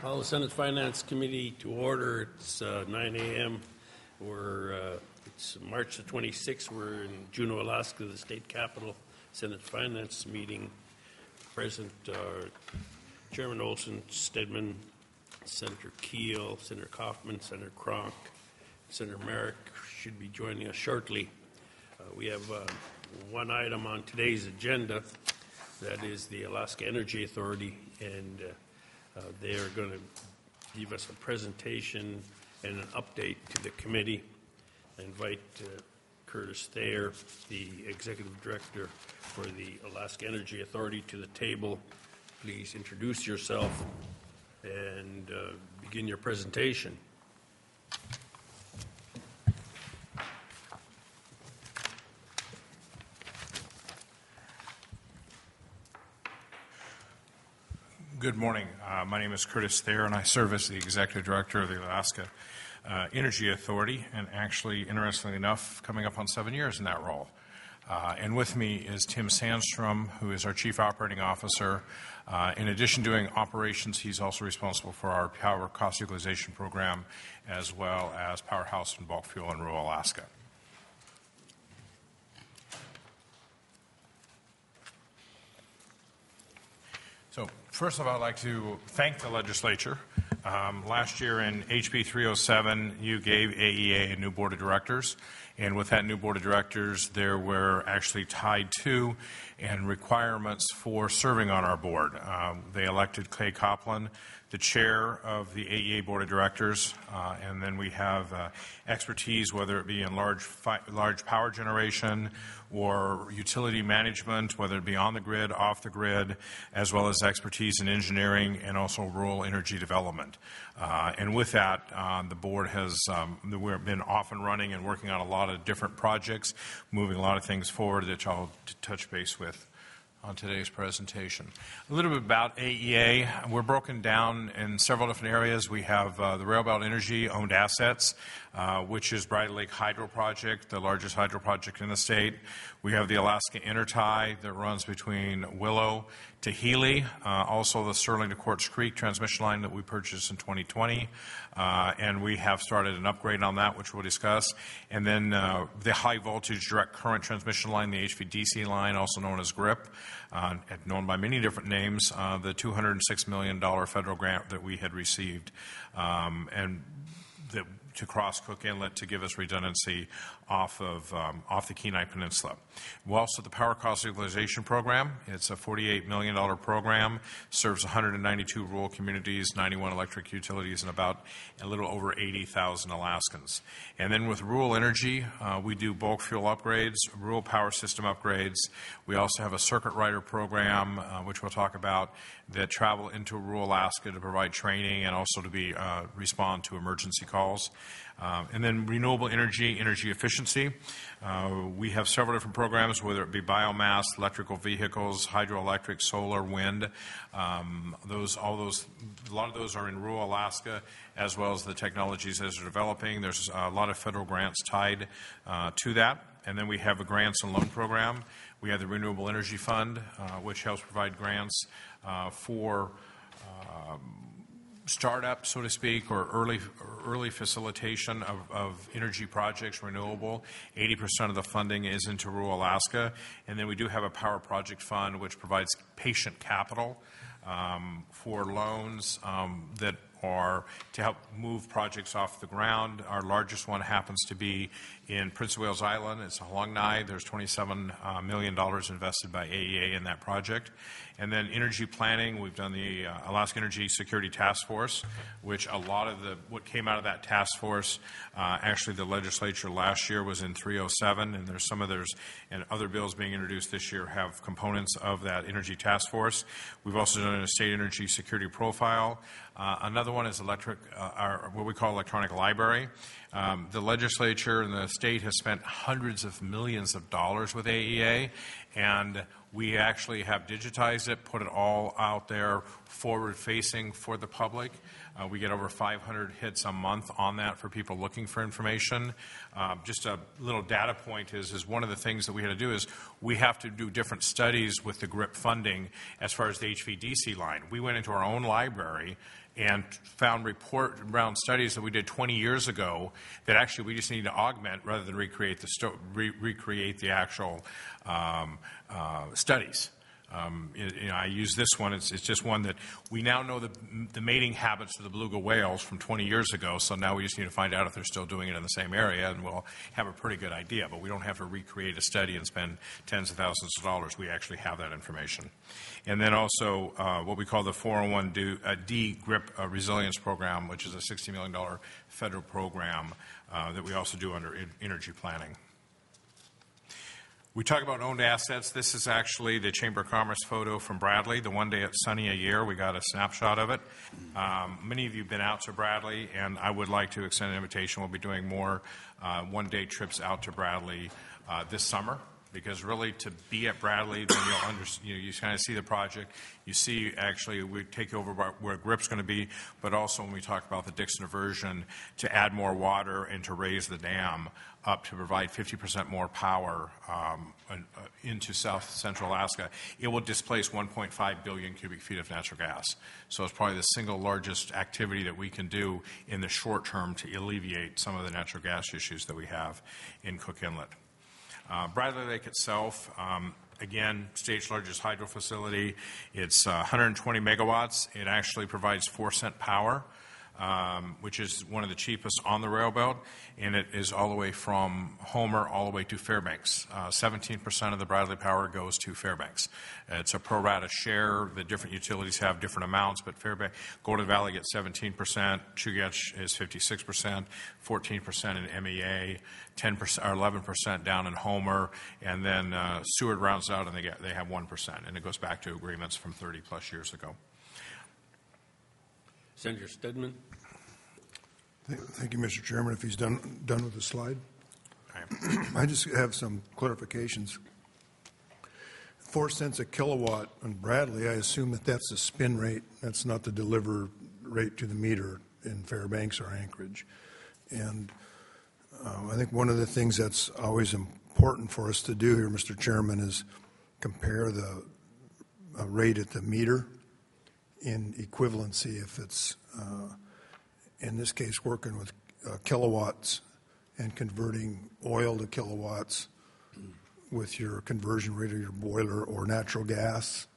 Call the Senate Finance Committee to order. It's 9 a.m. It's March the 26th. We're in Juneau, Alaska, the state capital. Senate Finance meeting. Present Chairman Olson, Stedman, Senator Keel, Senator Kaufman, Senator Cronk, Senator Merrick should be joining us shortly. We have one item on today's agenda. That is the Alaska Energy Authority, and they are going to give us a presentation and an update to the committee. I invite Curtis Thayer, the Executive Director for the Alaska Energy Authority, to the table. Please introduce yourself and begin your presentation. Good morning. My name is Curtis Thayer, and I serve as the Executive Director of the Alaska Energy Authority, and actually, interestingly enough, coming up on 7 years in that role. And with me is Tim Sandstrom, who is our Chief Operating Officer. In addition to doing operations, he's also responsible for our power cost equalization program, as well as powerhouse and bulk fuel in rural Alaska. So first of all, I'd like to thank the legislature. Last year in HB 307, you gave AEA a new board of directors. And with that new board of directors, there were actually tied to and requirements for serving on our board. They elected Clay Copeland, the chair of the AEA board of directors, and then we have expertise, whether it be in large power generation or utility management, whether it be on the grid, off the grid, as well as expertise in engineering and also rural energy development. And with that, the board has we've been off and running and working on a lot of different projects, moving a lot of things forward that I'll touch base with on today's presentation. A little bit about AEA. We're broken down in several different areas. We have the Railbelt Energy owned assets, which is Bridal Lake Hydro Project, the largest hydro project in the state. We have the Alaska Intertie that runs between Willow to Healy, also the Sterling to Quartz Creek transmission line that we purchased in 2020, and we have started an upgrade on that, which we'll discuss. And then the high voltage direct current transmission line, the HVDC line, also known as GRIP, known by many different names, the $206 million federal grant that we had received, and to cross Cook Inlet to give us redundancy off the Kenai Peninsula. We also the Power Cost Equalization Program. It's a $48 million program, serves 192 rural communities, 91 electric utilities, and about a little over 80,000 Alaskans. And then with rural energy, we do bulk fuel upgrades, rural power system upgrades. We also have a circuit rider program, which we'll talk about, that travel into rural Alaska to provide training and also to respond to emergency calls. And then renewable energy efficiency. We have several different programs, whether it be biomass, electrical vehicles, hydroelectric, solar, wind. A lot of those are in rural Alaska, as well as the technologies as they're developing. There's a lot of federal grants tied to that. And then we have a grants and loan program. We have the Renewable Energy Fund, which helps provide grants for startup, so to speak, or early facilitation of energy projects, renewable. 80% of the funding is into rural Alaska. And then we do have a power project fund, which provides patient capital for loans that are to help move projects off the ground. Our largest one happens to be in Prince of Wales Island. It's Halongnai. There's $27 million invested by AEA in that project. And then energy planning, we've done the Alaska Energy Security Task Force, which a lot of what came out of that task force, actually the legislature last year was in 307, and there's and other bills being introduced this year have components of that energy task force. We've also done a state energy security profile. Another one is what we call electronic library. The legislature and the state has spent hundreds of millions of dollars with AEA, and We actually have digitized it, put it all out there forward-facing for the public. We get over 500 hits a month on that for people looking for information. Just a little data point is one of the things that we had to do is we have to do different studies with the GRIP funding as far as the HVDC line. We went into our own library and found around studies that we did 20 years ago that actually we just need to augment rather than recreate the actual studies. I use this one. It's just one that we now know the mating habits of the beluga whales from 20 years ago, so now we just need to find out if they're still doing it in the same area, and we'll have a pretty good idea. But we don't have to recreate a study and spend tens of thousands of dollars. We actually have that information. And then also what we call the 401D GRIP Resilience Program, which is a $60 million federal program that we also do under energy planning. We talk about owned assets. This is actually the Chamber of Commerce photo from Bradley, the one day at Sunny a year. We got a snapshot of it. Many of you have been out to Bradley, and I would like to extend an invitation. We'll be doing more one-day trips out to Bradley this summer, because really to be at Bradley, then you kind of see the project. You see actually we take over where GRIP's going to be, but also when we talk about the Dixon diversion, to add more water and to raise the dam up to provide 50% more power into south central Alaska, it will displace 1.5 billion cubic feet of natural gas. So it's probably the single largest activity that we can do in the short term to alleviate some of the natural gas issues that we have in Cook Inlet. Bradley Lake itself, again, state's largest hydro facility. It's 120 megawatts. It actually provides 4-cent power, which is one of the cheapest on the railroad, and it is all the way from Homer all the way to Fairbanks. 17% of the Bradley power goes to Fairbanks. It's a pro rata share. The different utilities have different amounts, but Fairbanks, Golden Valley gets 17%, Chugach is 56%, 14% in MEA, 10% or 11% down in Homer, and then Seward rounds out and they have 1%, and it goes back to agreements from 30 plus years ago. Senator Stedman. Thank you, Mr. Chairman. If he's done with the slide. I just have some clarifications. 4 cents a kilowatt on Bradley, I assume that's the spin rate. That's not the deliver rate to the meter in Fairbanks or Anchorage. And I think one of the things that's always important for us to do here, Mr. Chairman, is compare the rate at the meter in equivalency. If it's, in this case, working with kilowatts and converting oil to kilowatts with your conversion rate of your boiler or natural gas,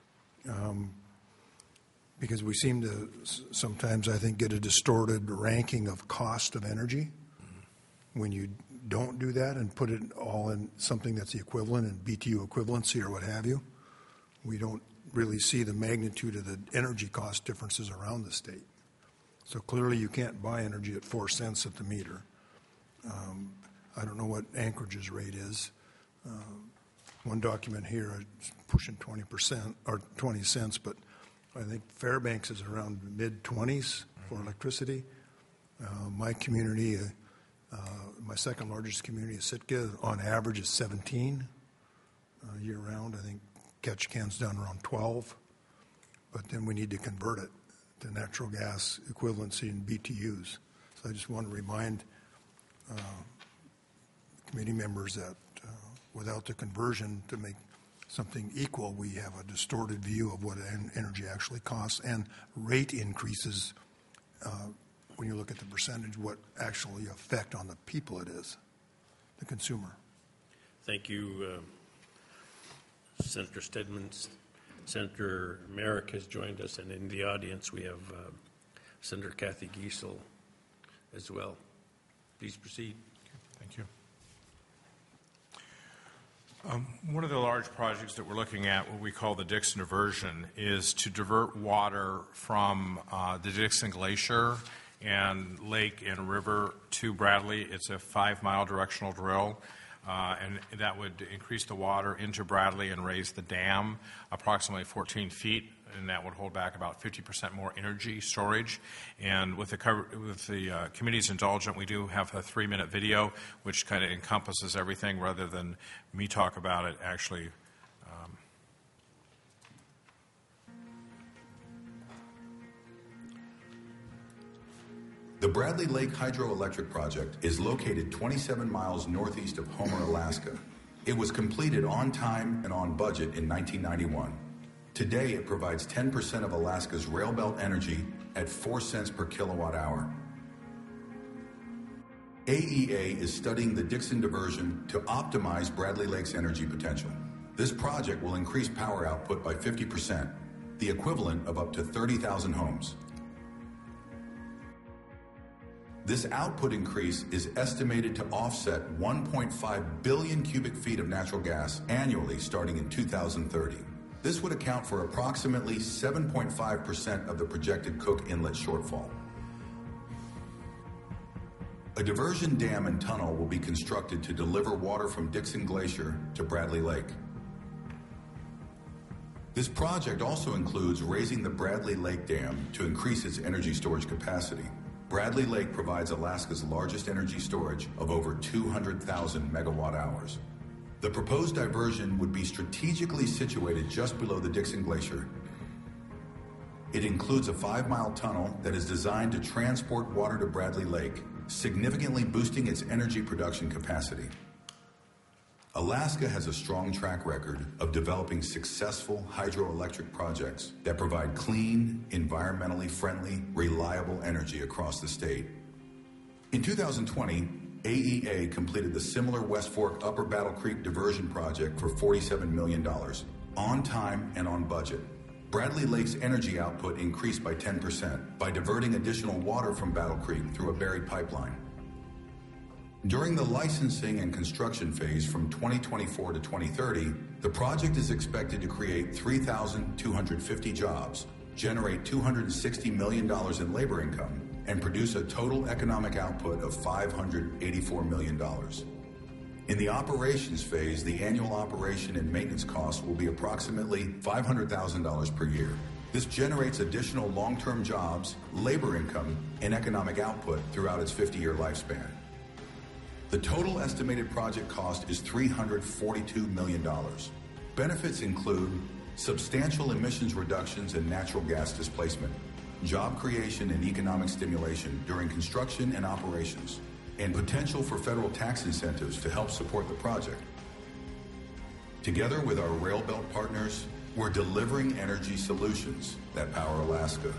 because we seem to sometimes, I think, get a distorted ranking of cost of energy when you don't do that and put it all in something that's the equivalent in BTU equivalency or what have you. We don't really see the magnitude of the energy cost differences around the state. So clearly you can't buy energy at 4 cents at the meter. I don't know what Anchorage's rate is. One document here is pushing 20% or 20 cents, but I think Fairbanks is around mid-20s for electricity. My community, my second largest community is Sitka, on average is 17 year-round. I think Ketchikan's down around 12, but then we need to convert it to natural gas equivalency in BTUs. So I just want to remind committee members that without the conversion to make something equal, we have a distorted view of what energy actually costs, and rate increases when you look at the percentage, what actually effect on the people it is, the consumer. Thank you, Senator Stedman. Senator Merrick has joined us, and in the audience we have Senator Kathy Giessel as well. Please proceed. Thank you. One of the large projects that we're looking at, what we call the Dixon diversion, is to divert water from the Dixon Glacier and lake and river to Bradley. It's a 5-mile directional drill. And that would increase the water into Bradley and raise the dam approximately 14 feet, and that would hold back about 50% more energy storage. And with the committee's indulgent, we do have a 3-minute video which kind of encompasses everything rather than me talk about it. Actually, The Bradley Lake Hydroelectric Project is located 27 miles northeast of Homer, Alaska. It was completed on time and on budget in 1991. Today, it provides 10% of Alaska's railbelt energy at 4 cents per kilowatt hour. AEA is studying the Dixon diversion to optimize Bradley Lake's energy potential. This project will increase power output by 50%, the equivalent of up to 30,000 homes. This output increase is estimated to offset 1.5 billion cubic feet of natural gas annually starting in 2030. This would account for approximately 7.5% of the projected Cook Inlet shortfall. A diversion dam and tunnel will be constructed to deliver water from Dixon Glacier to Bradley Lake. This project also includes raising the Bradley Lake Dam to increase its energy storage capacity. Bradley Lake provides Alaska's largest energy storage of over 200,000 megawatt hours. The proposed diversion would be strategically situated just below the Dixon Glacier. It includes a 5-mile tunnel that is designed to transport water to Bradley Lake, significantly boosting its energy production capacity. Alaska has a strong track record of developing successful hydroelectric projects that provide clean, environmentally friendly, reliable energy across the state. In 2020, AEA completed the similar West Fork Upper Battle Creek diversion project for $47 million, on time and on budget. Bradley Lake's energy output increased by 10% by diverting additional water from Battle Creek through a buried pipeline. During the licensing and construction phase from 2024 to 2030, the project is expected to create 3,250 jobs, generate $260 million in labor income, and produce a total economic output of $584 million. In the operations phase, the annual operation and maintenance costs will be approximately $500,000 per year. This generates additional long-term jobs, labor income, and economic output throughout its 50-year lifespan. The total estimated project cost is $342 million. Benefits include substantial emissions reductions and natural gas displacement, job creation and economic stimulation during construction and operations, and potential for federal tax incentives to help support the project. Together with our railbelt partners, we're delivering energy solutions that power Alaska.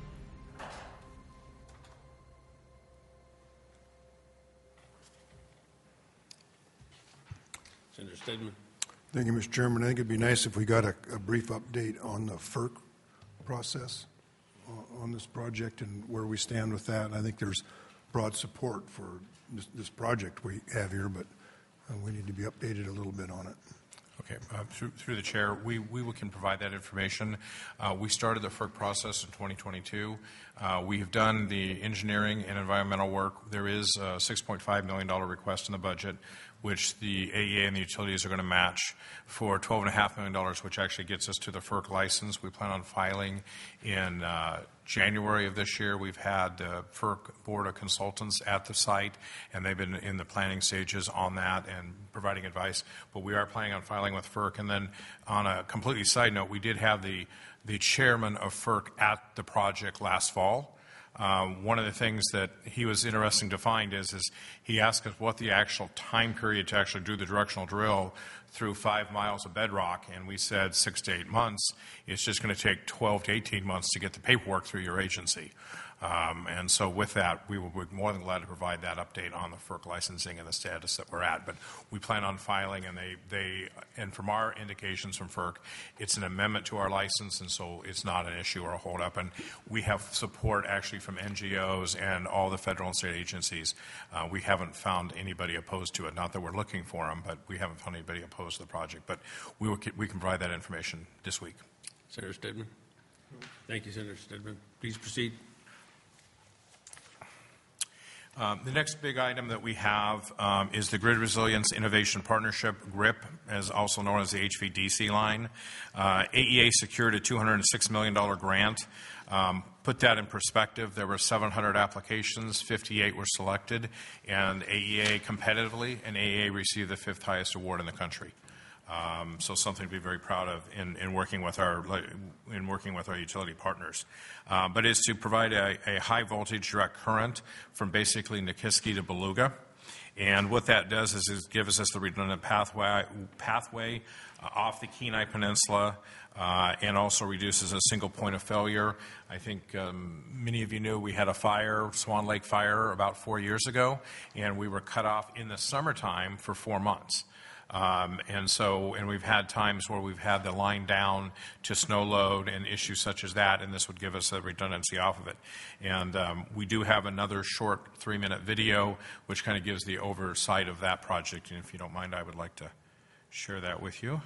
Senator Stedman. Thank you, Mr. Chairman. I think it'd be nice if we got a brief update on the FERC process on this project and where we stand with that. I think there's broad support for this project we have here, but we need to be updated a little bit on it. Okay, through the chair, we can provide that information. We started the FERC process in 2022. We have done the engineering and environmental work. There is a $6.5 million request in the budget, which the AEA and the utilities are going to match for $12.5 million, which actually gets us to the FERC license. We plan on filing in January of this year. We've had FERC Board of Consultants at the site, and they've been in the planning stages on that and providing advice. But we are planning on filing with FERC. And then on a completely side note, we did have the chairman of FERC at the project last fall. One of the things that he was interesting to find is he asked us what the actual time period to actually do the directional drill through 5 miles of bedrock, and we said 6 to 8 months. It's just going to take 12 to 18 months to get the paperwork through your agency. And so with that, we will be more than glad to provide that update on the FERC licensing and the status that we're at. But we plan on filing, and from our indications from FERC, it's an amendment to our license, and so it's not an issue or a holdup. And we have support actually from NGOs and all the federal and state agencies. We haven't found anybody opposed to it. Not that we're looking for them, but we haven't found anybody opposed to the project. But we can provide that information this week. Senator Stedman. Thank you, Senator Stedman. Please proceed. The next big item that we have is the Grid Resilience Innovation Partnership, GRIP, as also known as the HVDC line. AEA secured a $206 million grant. Put that in perspective, there were 700 applications, 58 were selected, and AEA competitively, and AEA received the 5th highest award in the country. So something to be very proud of in working with our utility partners. But is to provide a high voltage direct current from basically Nikiski to Beluga. And what that does is it gives us the redundant pathway off the Kenai Peninsula and also reduces a single point of failure. I think many of you knew we had a fire, Swan Lake fire, about 4 years ago, and we were cut off in the summertime for 4 months. And we've had times where we've had the line down to snow load and issues such as that, and this would give us a redundancy off of it. And we do have another short 3-minute video which kind of gives the oversight of that project, and if you don't mind, I would like to share that with you.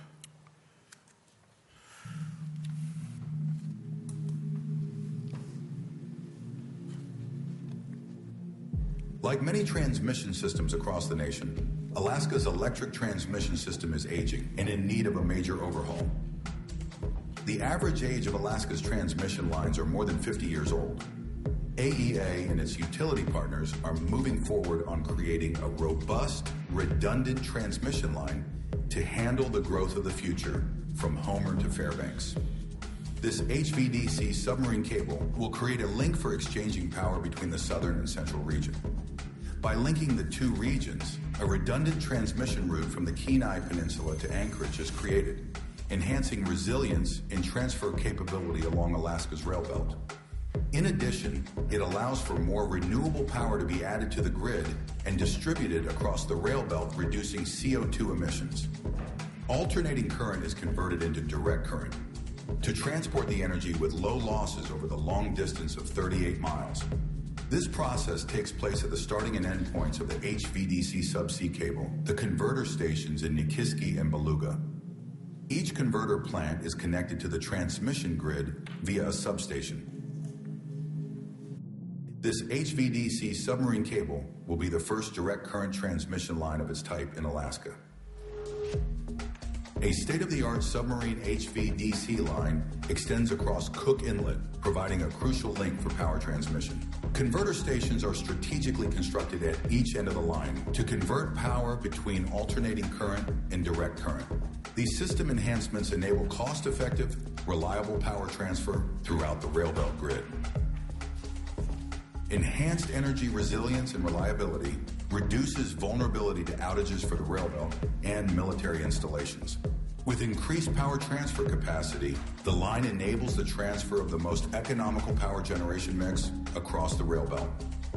Like many transmission systems across the nation, Alaska's electric transmission system is aging and in need of a major overhaul. The average age of Alaska's transmission lines are more than 50 years old. AEA and its utility partners are moving forward on creating a robust, redundant transmission line to handle the growth of the future from Homer to Fairbanks. This HVDC submarine cable will create a link for exchanging power between the southern and central region. By linking the two regions, a redundant transmission route from the Kenai Peninsula to Anchorage is created, enhancing resilience and transfer capability along Alaska's rail belt. In addition, it allows for more renewable power to be added to the grid and distributed across the rail belt, reducing CO2 emissions. Alternating current is converted into direct current to transport the energy with low losses over the long distance of 38 miles. This process takes place at the starting and end points of the HVDC subsea cable, the converter stations in Nikiski and Beluga. Each converter plant is connected to the transmission grid via a substation. This HVDC submarine cable will be the first direct current transmission line of its type in Alaska. A state-of-the-art submarine HVDC line extends across Cook Inlet, providing a crucial link for power transmission. Converter stations are strategically constructed at each end of the line to convert power between alternating current and direct current. These system enhancements enable cost-effective, reliable power transfer throughout the rail belt grid. Enhanced energy resilience and reliability reduces vulnerability to outages for the rail belt and military installations. With increased power transfer capacity, the line enables the transfer of the most economical power generation mix across the rail belt.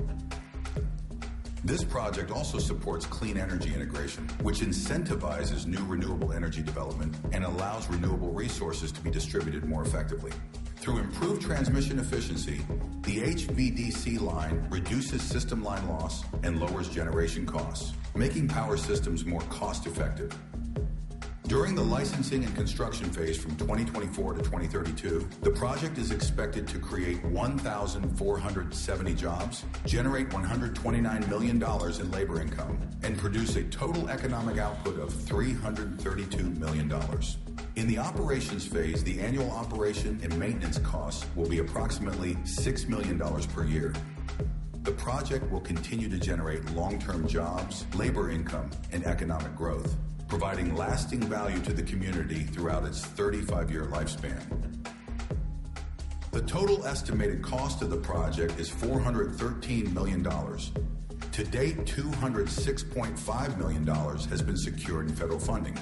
This project also supports clean energy integration, which incentivizes new renewable energy development and allows renewable resources to be distributed more effectively. Through improved transmission efficiency, the HVDC line reduces system line loss and lowers generation costs, making power systems more cost-effective. During the licensing and construction phase from 2024 to 2032, the project is expected to create 1,470 jobs, generate $129 million in labor income, and produce a total economic output of $332 million. In the operations phase, the annual operation and maintenance costs will be approximately $6 million per year. The project will continue to generate long-term jobs, labor income, and economic growth, providing lasting value to the community throughout its 35-year lifespan. The total estimated cost of the project is $413 million. To date, $206.5 million has been secured in federal funding.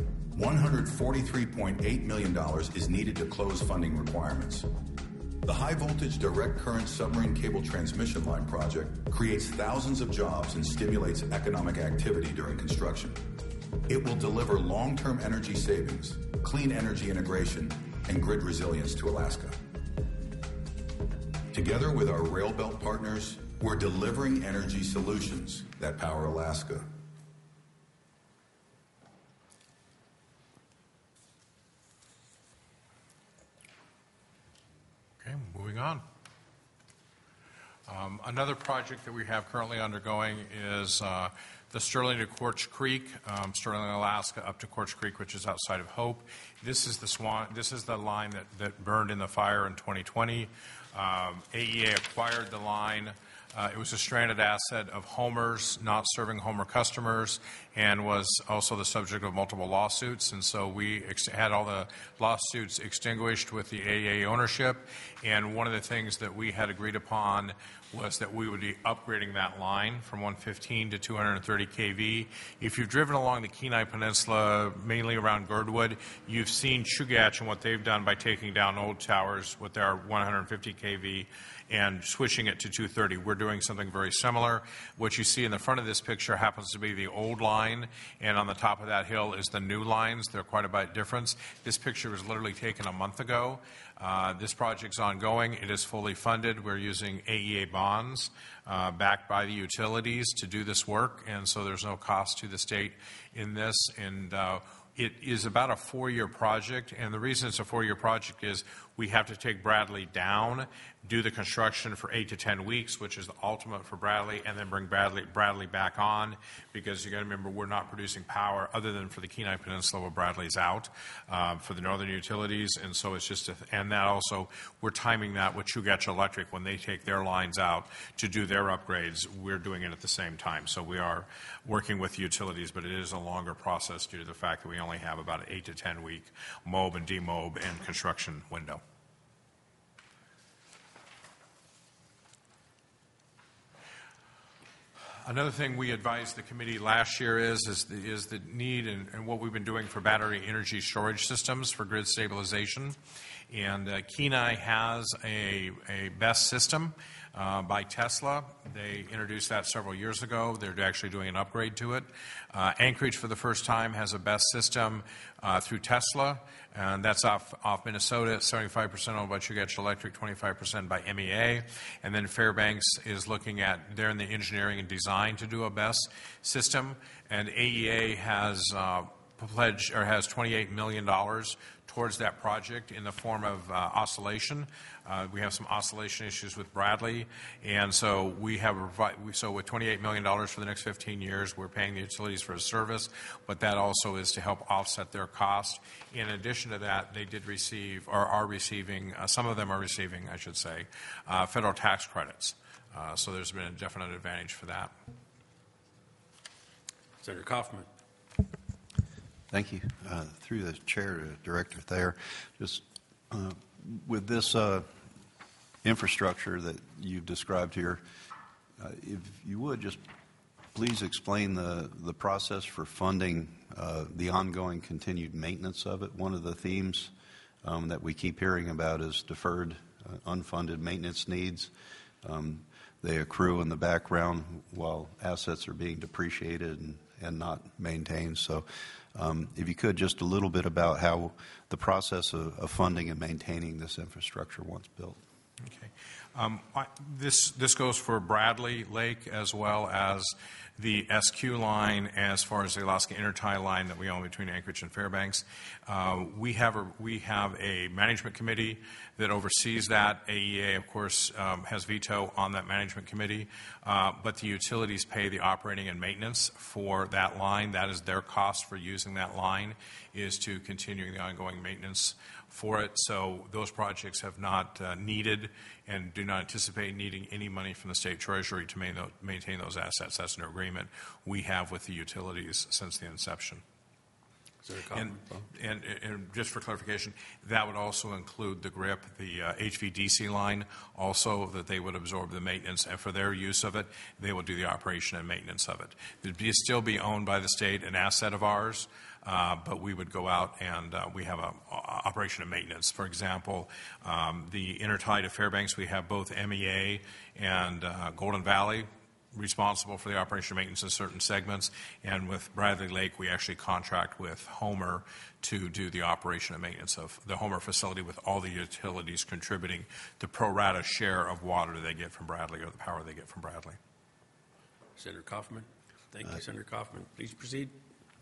$143.8 million is needed to close funding requirements. The high-voltage direct current submarine cable transmission line project creates thousands of jobs and stimulates economic activity during construction. It will deliver long-term energy savings, clean energy integration, and grid resilience to Alaska. Together with our rail belt partners, we're delivering energy solutions that power Alaska. Okay, moving on. Another project that we have currently undergoing is the Sterling to Quartz Creek, Sterling, Alaska, up to Quartz Creek, which is outside of Hope. This is the line that burned in the fire in 2020. AEA acquired the line It was a stranded asset of Homer's not serving Homer customers and was also the subject of multiple lawsuits. And so we had all the lawsuits extinguished with the AEA ownership. And one of the things that we had agreed upon was that we would be upgrading that line from 115 to 230 kV. If you've driven along the Kenai Peninsula, mainly around Girdwood, you've seen Chugach and what they've done by taking down old towers with their 150 kV and switching it to 230. We're doing something very similar. What you see in the front of this picture happens to be the old line, and on the top of that hill is the new lines. They're quite a bit different. This picture was literally taken a month ago. This project's ongoing. It is fully funded. We're using AEA bonds backed by the utilities to do this work, and so there's no cost to the state in this. And it is about a 4-year project, and the reason it's a 4-year project is we have to take Bradley down, do the construction for 8 to 10 weeks, which is the ultimate for Bradley, and then bring Bradley back on, because you got to remember we're not producing power other than for the Kenai Peninsula where Bradley's out for the northern utilities, and so it's just and that also we're timing that with Chugach Electric when they take their lines out to do their upgrades. We're doing it at the same time, so we are working with the utilities, but it is a longer process due to the fact that we only have about an 8 to 10 week MOB and demob and construction window. Another thing we advised the committee last year is the need and what we've been doing for battery energy storage systems for grid stabilization. And Kenai has a BESS system by Tesla. They introduced that several years ago. They're actually doing an upgrade to it. Anchorage, for the first time, has a BESS system through Tesla, and that's off Minnesota. 75% owned by Chugach Electric, 25% by MEA. And then Fairbanks is looking at, they're in the engineering and design to do a BESS system. And AEA has pledged or has $28 million towards that project in the form of oscillation. We have some oscillation issues with Bradley, and so so with $28 million for the next 15 years, we're paying the utilities for a service, but that also is to help offset their cost. In addition to that, they did receive, or are receiving, some of them are receiving, I should say, federal tax credits. So there's been a definite advantage for that. Senator Kaufman. Thank you. Through the chair, Director Thayer, just with this infrastructure that you've described here, if you would just please explain the process for funding the ongoing continued maintenance of it. One of the themes that we keep hearing about is deferred, unfunded maintenance needs. They accrue in the background while assets are being depreciated and not maintained. So if you could, just a little bit about how the process of funding and maintaining this infrastructure once built. Okay. This goes for Bradley Lake as well as the SQ line, as far as the Alaska Intertie line that we own between Anchorage and Fairbanks. We have a management committee that oversees that. AEA, of course, has veto on that management committee, but the utilities pay the operating and maintenance for that line. That is their cost for using that line, is to continue the ongoing maintenance for it. So those projects have not needed and do not anticipate needing any money from the state treasury to maintain those assets. That's an agreement we have with the utilities since the inception. And just for clarification, that would also include the GRIP, the HVDC line, also that they would absorb the maintenance, and for their use of it, they will do the operation and maintenance of it. It would still be owned by the state, an asset of ours, but we would go out and we have a operation and maintenance. For example, the Intertie to Fairbanks, we have both MEA and Golden Valley responsible for the operation and maintenance of certain segments, and with Bradley Lake, we actually contract with Homer to do the operation and maintenance of the Homer facility, with all the utilities contributing the pro rata share of water they get from Bradley, or the power they get from Bradley. Senator Kaufman. Thank you, Senator Kaufman. Please proceed.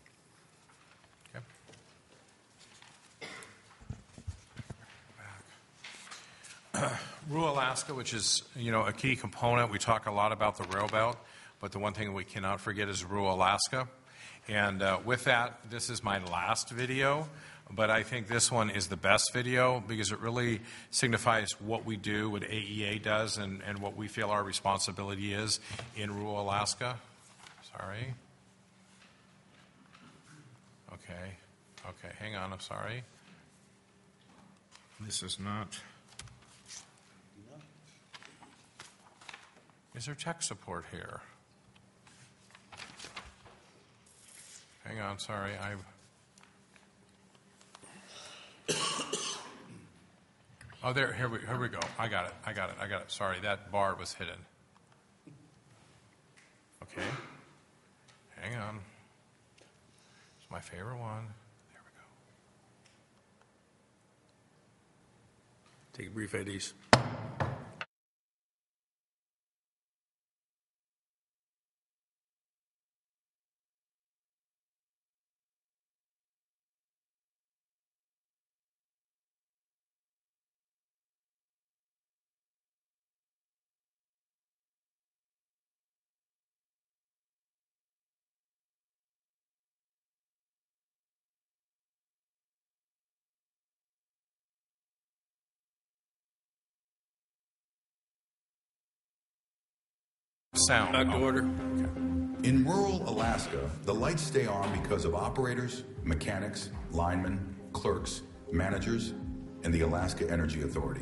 Rural Alaska, which is, a key component. We talk a lot about the rail belt, but the one thing we cannot forget is rural Alaska. And with that, this is my last video. but I think this one is the best video because it really signifies what we do, what AEA does, and what we feel our responsibility is in rural Alaska. Sorry. Okay, hang on, I'm sorry. This is not. Is there tech support here? Hang on, sorry, Oh, there, here we go. I got it. Sorry, that bar was hidden. Okay. Hang on. It's my favorite one. There we go. Take a brief IDs. Sound. Back to order. In rural Alaska, the lights stay on because of operators, mechanics, linemen, clerks, managers, and the Alaska Energy Authority.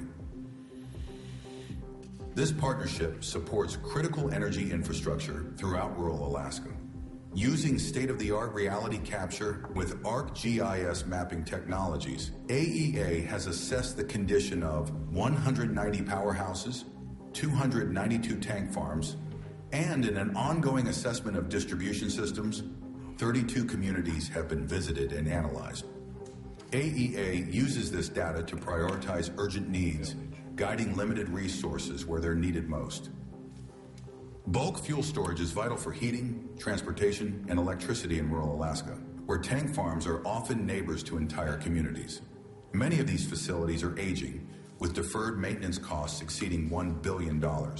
This partnership supports critical energy infrastructure throughout rural Alaska. Using state-of-the-art reality capture with ArcGIS mapping technologies, AEA has assessed the condition of 190 powerhouses, 292 tank farms, and in an ongoing assessment of distribution systems, 32 communities have been visited and analyzed. AEA uses this data to prioritize urgent needs, guiding limited resources where they're needed most. Bulk fuel storage is vital for heating, transportation, and electricity in rural Alaska, where tank farms are often neighbors to entire communities. Many of these facilities are aging, with deferred maintenance costs exceeding $1 billion.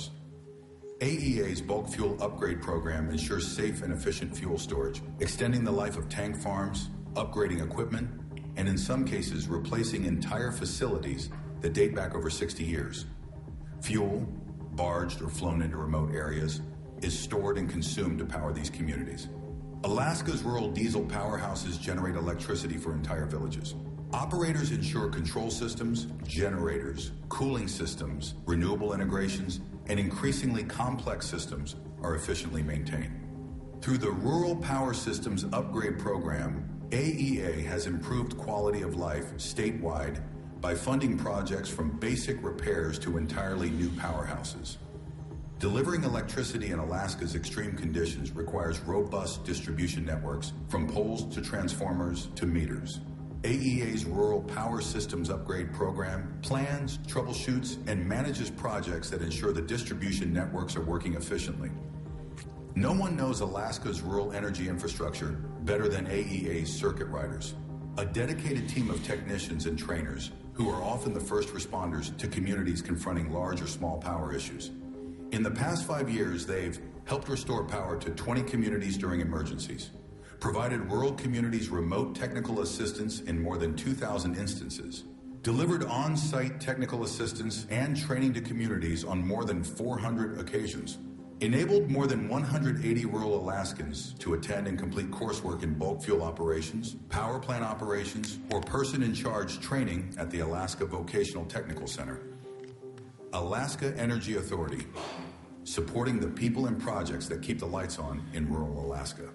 AEA's bulk fuel upgrade program ensures safe and efficient fuel storage, extending the life of tank farms, upgrading equipment, and in some cases replacing entire facilities that date back over 60 years. Fuel, barged or flown into remote areas, is stored and consumed to power these communities. Alaska's rural diesel powerhouses generate electricity for entire villages. Operators ensure control systems, generators, cooling systems, renewable integrations, and increasingly complex systems are efficiently maintained. Through the Rural Power Systems Upgrade Program, AEA has improved quality of life statewide by funding projects from basic repairs to entirely new powerhouses. Delivering electricity in Alaska's extreme conditions requires robust distribution networks from poles to transformers to meters. AEA's Rural Power Systems Upgrade Program plans, troubleshoots, and manages projects that ensure the distribution networks are working efficiently. No one knows Alaska's rural energy infrastructure better than AEA's circuit riders, a dedicated team of technicians and trainers who are often the first responders to communities confronting large or small power issues. In the past 5 years, they've helped restore power to 20 communities during emergencies, provided rural communities remote technical assistance in more than 2,000 instances, delivered on-site technical assistance and training to communities on more than 400 occasions, enabled more than 180 rural Alaskans to attend and complete coursework in bulk fuel operations, power plant operations, or person-in-charge training at the Alaska Vocational Technical Center. Alaska Energy Authority, supporting the people and projects that keep the lights on in rural Alaska.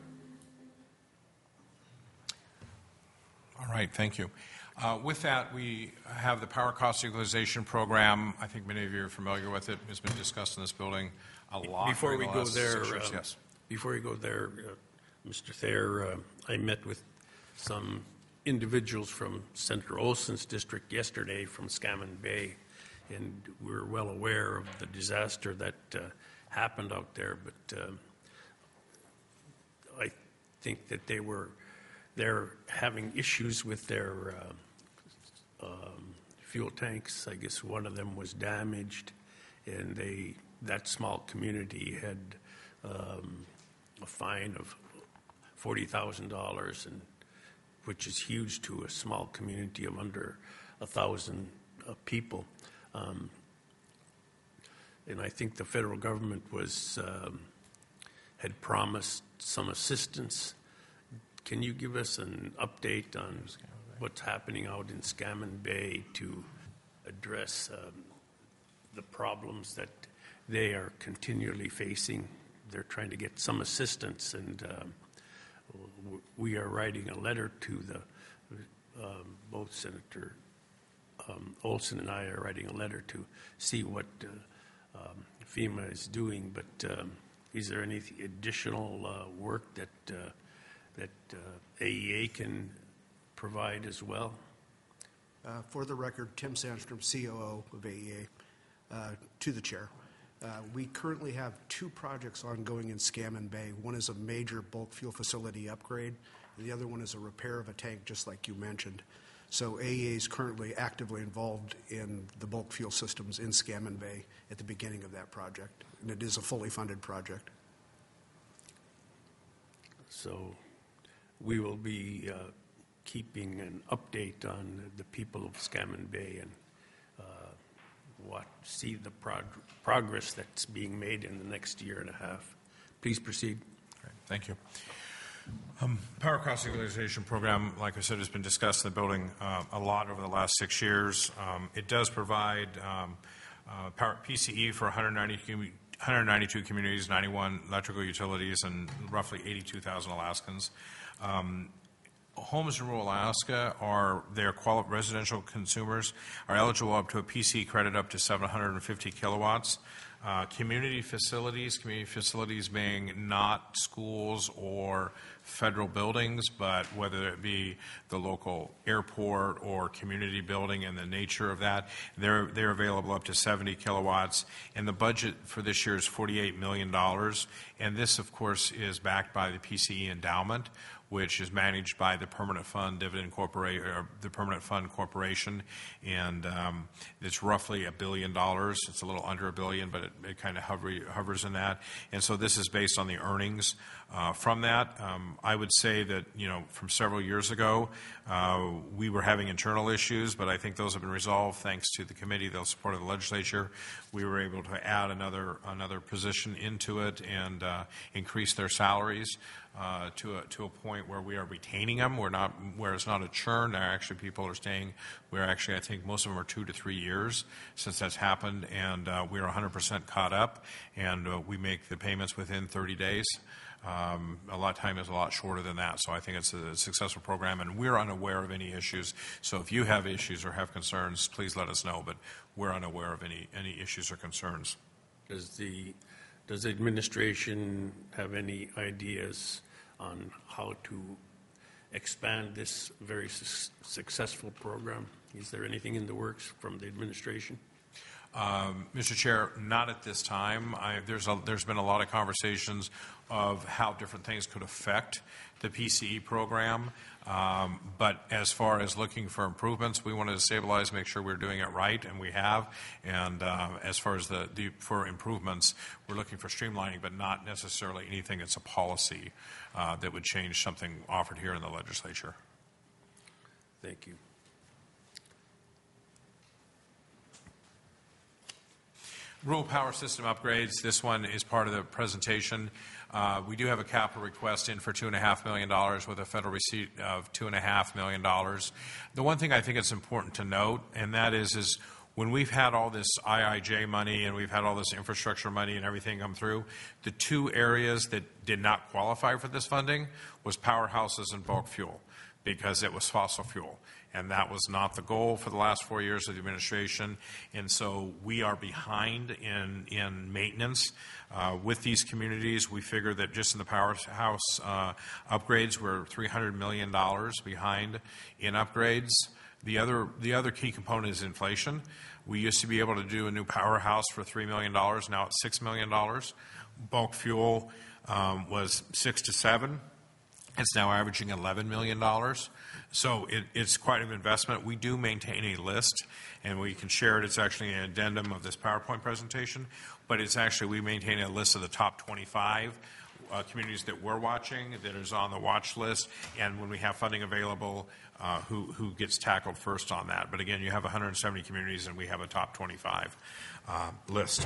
All right, thank you. With that, we have the Power Cost Equalization Program. I think many of you are familiar with it. It's been discussed in this building a lot. Before we during the go last there, 6 years. Yes. Before we go there, Mr. Thayer, I met with some individuals from Senator Olson's district yesterday from Scammon Bay, and we're well aware of the disaster that happened out there, but I think that they're having issues with their fuel tanks. I guess one of them was damaged, and that small community had a fine of $40,000, and which is huge to a small community of under 1,000 people. And I think the federal government had promised some assistance. Can you give us an update on what's happening out in Scammon Bay to address the problems that they are continually facing? They're trying to get some assistance, and we are writing a letter to both Senator Olson and I are writing a letter to see what FEMA is doing, but is there any additional work that AEA can provide as well? For the record, Tim Sandstrom, COO of AEA, to the chair. We currently have 2 projects ongoing in Scammon Bay. One is a major bulk fuel facility upgrade, and the other one is a repair of a tank, just like you mentioned. So AEA is currently actively involved in the bulk fuel systems in Scammon Bay at the beginning of that project, and it is a fully funded project. So we will be keeping an update on the people of Scammon Bay and see the progress that's being made in the next year and a half. Please proceed. Great. Thank you. Power cost equalization program, like I said, has been discussed in the building a lot over the last 6 years. It does provide power PCE for 192 communities, 91 electrical utilities, and roughly 82,000 Alaskans. Homes in rural Alaska residential consumers are eligible up to a PCE credit up to 750 kilowatts. Community facilities being not schools or federal buildings, but whether it be the local airport or community building and the nature of that, they're available up to 70 kilowatts. And the budget for this year is $48 million. And this, of course, is backed by the PCE endowment, which is managed by the Permanent Fund Corporation, and it's roughly $1 billion. It's a little under $1 billion, but it kind of hovers in that. And so this is based on the earnings from that. I would say that, from several years ago, we were having internal issues, but I think those have been resolved thanks to the committee, the support of the legislature. We were able to add another position into it and increase their salaries to a point where we are retaining them. Where it's not a churn. People are staying. I think most of them are 2 to 3 years since that's happened, and we're 100% caught up, and we make the payments within 30 days. A lot of time is a lot shorter than that, so I think it's a successful program, and we're unaware of any issues. So if you have issues or have concerns, please let us know, but we're unaware of any issues or concerns. Does the administration have any ideas on how to expand this very successful program? Is there anything in the works from the administration? Mr. Chair, not at this time. There's been a lot of conversations of how different things could affect the PCE program. But as far as looking for improvements, we wanted to stabilize, make sure we're doing it right, and we have. And as far as for improvements, we're looking for streamlining, but not necessarily anything that's a policy that would change something offered here in the legislature. Thank you. Rural power system upgrades. This one is part of the presentation. We do have a capital request in for $2.5 million with a federal receipt of $2.5 million. The one thing I think it's important to note, and that is when we've had all this IIJ money and we've had all this infrastructure money and everything come through, the 2 areas that did not qualify for this funding was powerhouses and bulk fuel, because it was fossil fuel. And that was not the goal for the last 4 years of the administration. And so we are behind in maintenance with these communities. We figure that just in the powerhouse upgrades, we're $300 million behind in upgrades. The other key component is inflation. We used to be able to do a new powerhouse for $3 million. Now it's $6 million. Bulk fuel was 6 to 7. It's now averaging $11 million. So it's quite an investment. We do maintain a list, and we can share it. It's actually an addendum of this PowerPoint presentation, but it's actually, we maintain a list of the top 25 communities that we're watching, that is on the watch list, and when we have funding available, who gets tackled first on that. But again, you have 170 communities, and we have a top 25 list.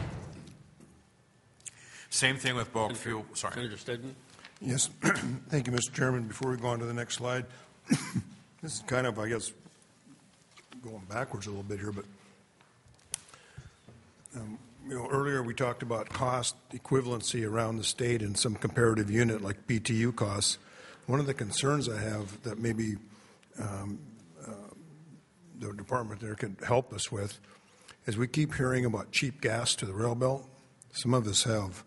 Same thing with bulk fuel. Sorry. Senator Stedman? Yes, thank you, Mr. Chairman. Before we go on to the next slide, this is kind of, I guess, going backwards a little bit here, but earlier we talked about cost equivalency around the state and some comparative unit like BTU costs. One of the concerns I have that maybe the department there could help us with is we keep hearing about cheap gas to the rail belt. Some of us have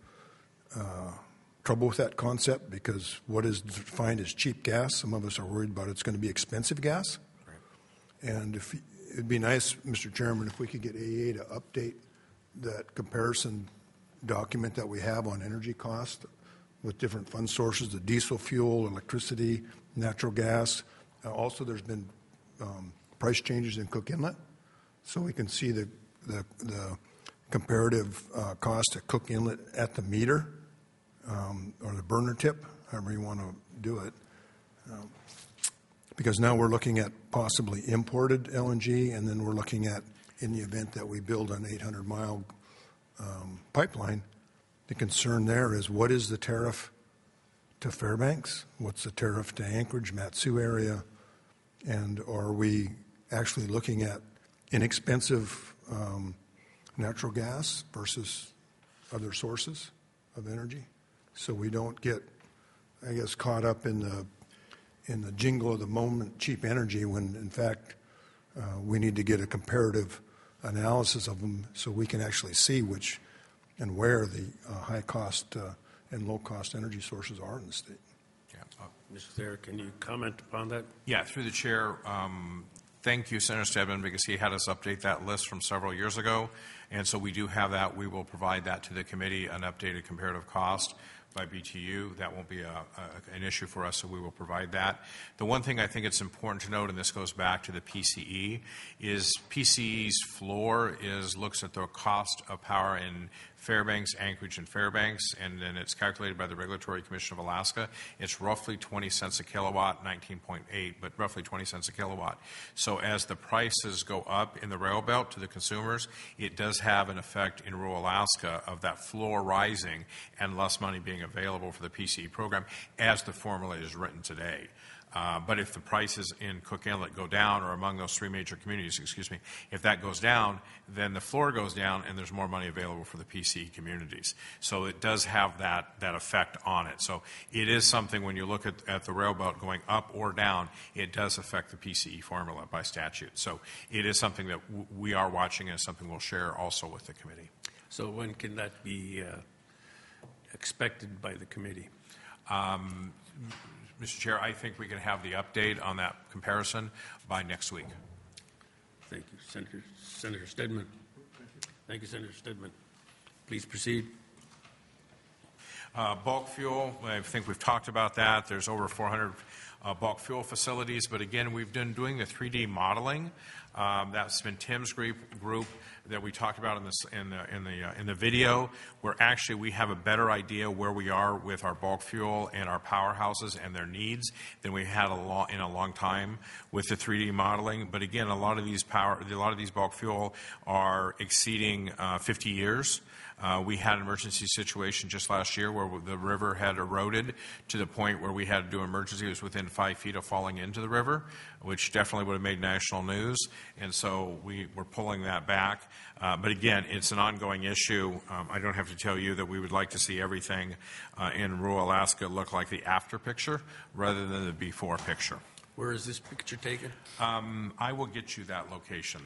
trouble with that concept because what is defined as cheap gas, some of us are worried about it's going to be expensive gas. Right. And it'd be nice, Mr. Chairman, if we could get AEA to update that comparison document that we have on energy cost with different fund sources, the diesel fuel, electricity, natural gas. Also, there's been price changes in Cook Inlet, so we can see the comparative cost at Cook Inlet at the meter or the burner tip, however you want to do it. Because now we're looking at possibly imported LNG, and then we're looking at, in the event that we build an 800-mile pipeline, the concern there is what is the tariff to Fairbanks? What's the tariff to Anchorage, Mat-Su area? And are we actually looking at inexpensive natural gas versus other sources of energy? So we don't get, I guess, caught up in the jingle of the moment cheap energy when, in fact, we need to get a comparative analysis of them so we can actually see which and where the high-cost and low-cost energy sources are in the state. Yeah. Mr. Thayer, can you comment upon that? Yeah, through the chair. Thank you, Senator Stedman, because he had us update that list from several years ago. And so we do have that. We will provide that to the committee, an updated comparative cost by BTU. That won't be an issue for us, so we will provide that. The one thing I think it's important to note, and this goes back to the PCE, is PCE's floor looks at the cost of power in Fairbanks, Anchorage, and Fairbanks, and then it's calculated by the Regulatory Commission of Alaska. It's roughly 20 cents a kilowatt, 19.8, but roughly 20 cents a kilowatt. So as the prices go up in the rail belt to the consumers, it does have an effect in rural Alaska of that floor rising and less money being available for the PCE program as the formula is written today. But if the prices in Cook Inlet go down, or among those three major communities, if that goes down, then the floor goes down and there's more money available for the PCE communities. So it does have that effect on it. So it is something, when you look at the rail belt going up or down, it does affect the PCE formula by statute. So it is something that we are watching, and something we'll share also with the committee. So when can that be expected by the committee? Mr. Chair, I think we can have the update on that comparison by next week. Thank you, Senator Stedman. Thank you, Senator Stedman. Please proceed. Bulk fuel, I think we've talked about that. There's over 400 bulk fuel facilities, but again, we've been doing the 3D modeling. That's been Tim's group that we talked about in the video, where actually we have a better idea where we are with our bulk fuel and our powerhouses and their needs than we had in a long time with the 3D modeling. But again, a lot of these bulk fuel are exceeding 50 years. We had an emergency situation just last year where the river had eroded to the point where we had to do emergency. It was within 5 feet of falling into the river, which definitely would have made national news. And so we were pulling that back. But again, it's an ongoing issue. I don't have to tell you that we would like to see everything in rural Alaska look like the after picture rather than the before picture. Where is this picture taken? I will get you that location.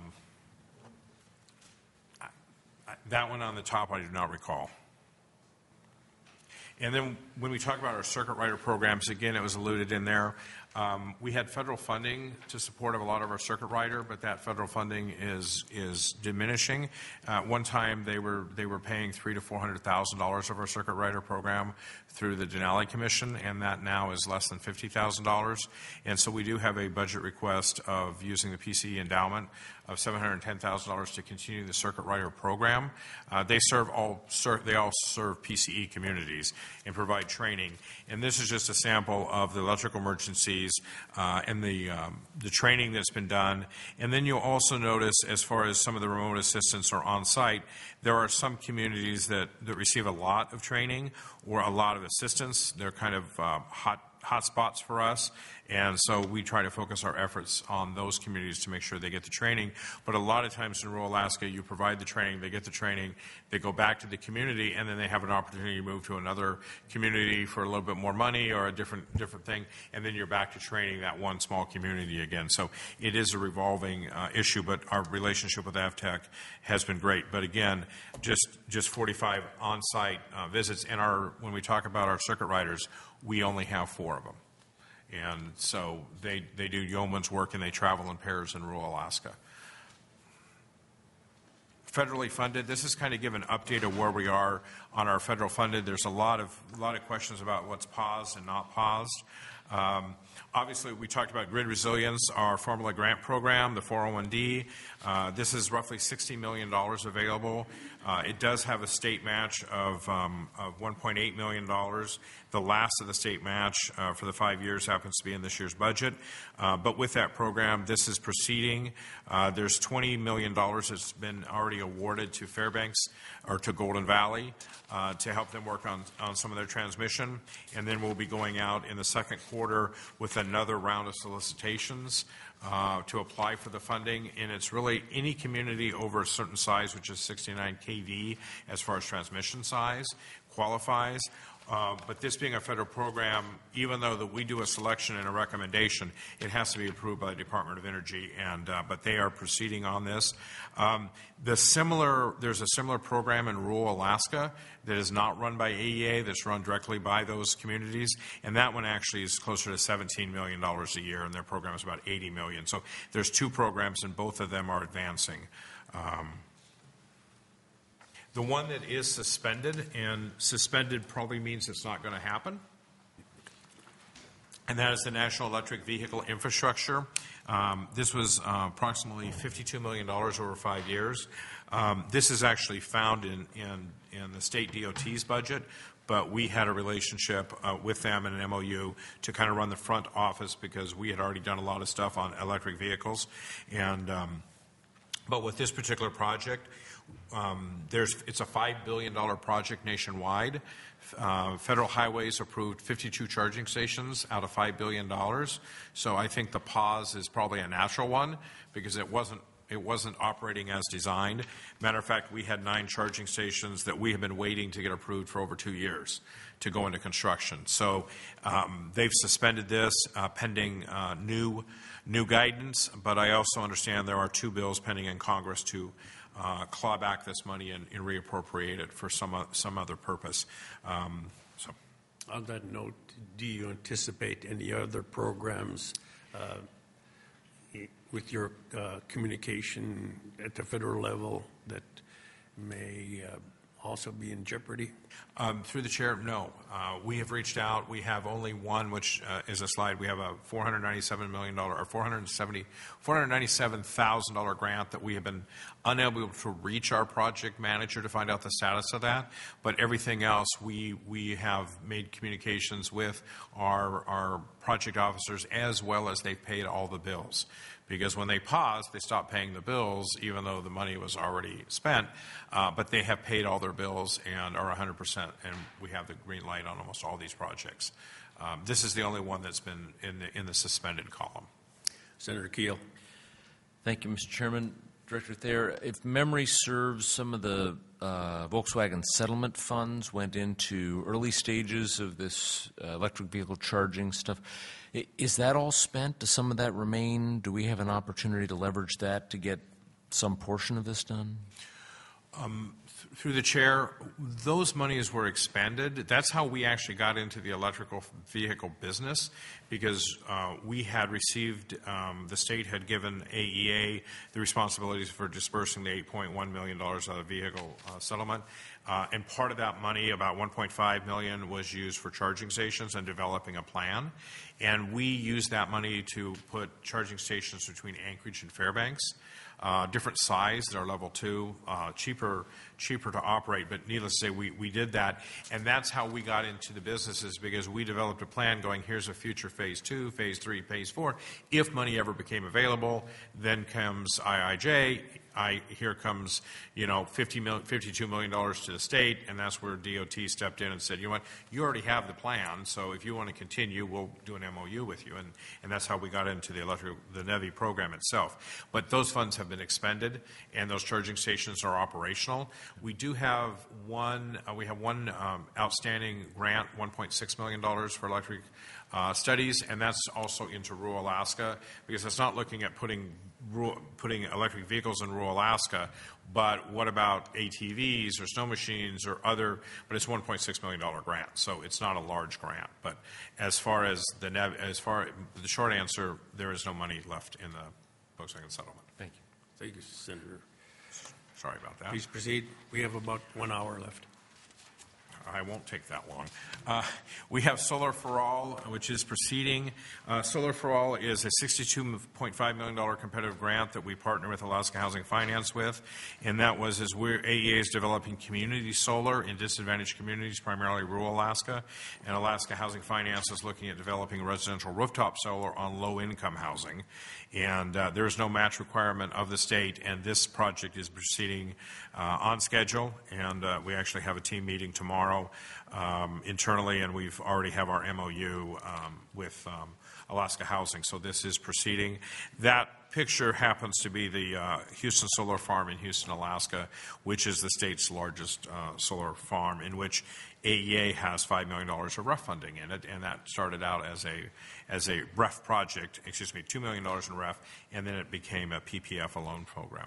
That one on the top, I do not recall. And then when we talk about our circuit rider programs, again, it was alluded in there. We had federal funding to support a lot of our circuit rider, but that federal funding is diminishing. One time they were paying $300,000 to $400,000 of our circuit rider program through the Denali Commission, and that now is less than $50,000. And so we do have a budget request of using the PCE endowment of $710,000 to continue the circuit rider program. They all serve PCE communities and provide training. And this is just a sample of the electrical emergencies and the training that's been done. And then you'll also notice, as far as some of the remote assistance or on-site, there are some communities that receive a lot of training or a lot of assistance. They're kind of hot spots for us, and so we try to focus our efforts on those communities to make sure they get the training. But a lot of times in rural Alaska, you provide the training, they get the training, they go back to the community, and then they have an opportunity to move to another community for a little bit more money or a different thing, and then you're back to training that one small community again. So it is a revolving issue, but our relationship with AvTech has been great. But again, just 45 on-site visits, and when we talk about our circuit riders, we only have 4 of them. And so they do yeoman's work, and they travel in pairs in rural Alaska. Federally funded, this is kind of give an update of where we are on our federal funded. There's a lot of questions about what's paused and not paused. Obviously, we talked about grid resilience, our formula grant program, the 401D. This is roughly $60 million available. It does have a state match of $1.8 million. The last of the state match for the 5 years happens to be in this year's budget. But with that program, this is proceeding. There's $20 million that's been already awarded to Fairbanks or to Golden Valley to help them work on some of their transmission. And then we'll be going out in the second quarter with another round of solicitations to apply for the funding. And it's really any community over a certain size, which is 69 kV as far as transmission size, qualifies. But this being a federal program, even though that we do a selection and a recommendation, it has to be approved by the Department of Energy, but they are proceeding on this. There's a similar program in rural Alaska that is not run by AEA, that's run directly by those communities, and that one actually is closer to $17 million a year, and their program is about $80 million. So there's 2 programs, and both of them are advancing. The one that is suspended, and suspended probably means it's not going to happen, and that is the National Electric Vehicle Infrastructure. This was approximately $52 million over 5 years. This is actually found in the state DOT's budget, but we had a relationship with them in an MOU to kind of run the front office because we had already done a lot of stuff on electric vehicles. But with this particular project, it's a $5 billion project nationwide. Federal Highways approved 52 charging stations out of $5 billion. So I think the pause is probably a natural one because it wasn't operating as designed. Matter of fact, we had 9 charging stations that we have been waiting to get approved for over 2 years to go into construction. So they've suspended this pending new guidance, but I also understand there are 2 bills pending in Congress to claw back this money and reappropriate it for some other purpose. On that note, do you anticipate any other programs with your communication at the federal level that may also be in jeopardy? Through the chair, no. We have reached out. We have only one, which is a slide. We have a $497 million or $497,000 grant that we have been unable to reach our project manager to find out the status of that. But everything else, we have made communications with our project officers as well as they've paid all the bills. Because when they paused, they stopped paying the bills, even though the money was already spent. But they have paid all their bills and are 100%, and we have the green light on almost all these projects. This is the only one that's been in the suspended column. Senator Keel. Thank you, Mr. Chairman. Director Thayer, if memory serves, some of the Volkswagen settlement funds went into early stages of this electric vehicle charging stuff. Is that all spent? Does some of that remain? Do we have an opportunity to leverage that to get some portion of this done? Through the chair, those monies were expended. That's how we actually got into the electrical vehicle business, because we had received, the state had given AEA the responsibilities for dispersing the $8.1 million of the vehicle settlement. And part of that money, about $1.5 million, was used for charging stations and developing a plan. And we used that money to put charging stations between Anchorage and Fairbanks. Different size, they're level 2, cheaper to operate, but needless to say, we did that, and that's how we got into the businesses, because we developed a plan going, here's a future phase 2, phase 3, phase 4. If money ever became available, then comes IIJ. Here comes, $52 million to the state, and that's where DOT stepped in and said, you know what, you already have the plan, so if you want to continue, we'll do an MOU with you, and that's how we got into the NEVI program itself. But those funds have been expended, and those charging stations are operational. We do have one outstanding grant, $1.6 million for electric studies, and that's also into rural Alaska, because it's not looking at putting electric vehicles in rural Alaska, but what about ATVs or snow machines or other, but it's a $1.6 million grant, so it's not a large grant. But as far as the short answer, there is no money left in the Volkswagen settlement. Thank you. Thank you, Senator. Sorry about that. Please proceed. We have about 1 hour left. I won't take that long. We have Solar for All, which is proceeding. Solar for All is a $62.5 million competitive grant that we partner with Alaska Housing Finance with, and that was as AEA is developing community solar in disadvantaged communities, primarily rural Alaska, and Alaska Housing Finance is looking at developing residential rooftop solar on low-income housing. And there is no match requirement of the state, and this project is proceeding on schedule, and we actually have a team meeting tomorrow internally, and we've already have our MOU with Alaska Housing, so this is proceeding. That picture happens to be the Houston Solar Farm in Houston, Alaska, which is the state's largest solar farm, in which AEA has $5 million of REF funding in it, and that started out as a REF project, $2 million in REF, and then it became a PPF, a loan program.